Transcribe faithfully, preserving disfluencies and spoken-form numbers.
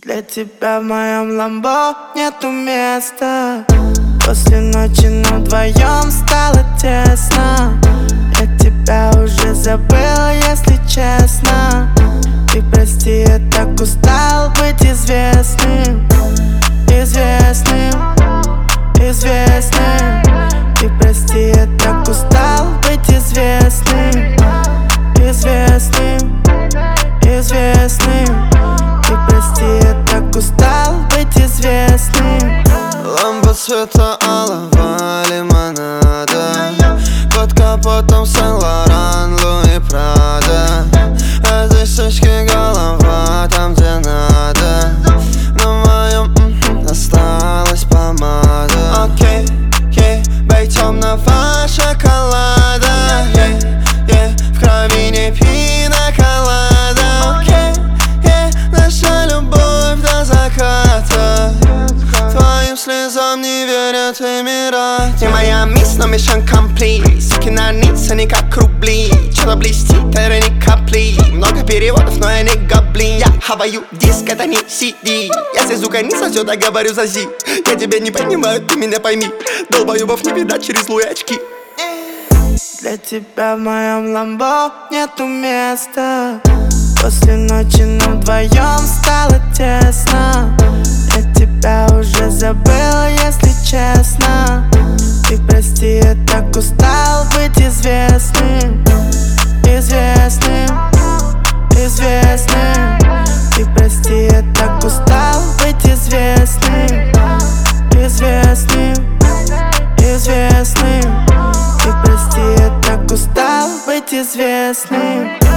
Для тебя в моем ламбо нету места. После ночи нам вдвоем стало тесно. Я тебя уже забыл, если честно. Ты прости, я так устал быть известным. Известным, известным. Ты прости, я так устал быть известным. Известным, известным. Ты прости, я так устал быть известным. Лампа цвета алого лимонада, под капотом Сен-Лоран, Луи Прада. А здесь точки голова, там где надо. На моем м-м, осталась помада. Окей, ей, бей темного шоколада. Ей, ей, в крови не пина колада. Окей, ей, наша любовь до заката. Твоим слезам не верят Эмираты. Не моя мисс, но mission complete. Суки на ниц, они как рубли. Что-то блестит, это не капли. Много переводов, но я не гоблин. Я хаваю диск, это не си ди. Если звука не сосет, я говорю за зи. Я тебя не понимаю, ты меня пойми. Долбоебов не видать через луи очки. Для тебя в моем ламбо нету места. После ночи нам вдвоем стало тесно. Я тебя уже забыл, если честно. Ты прости, я так устал быть известным. Известным, известным. Ты прости, я так устал быть известным. Известным, известным. Ты прости, я так устал быть известным.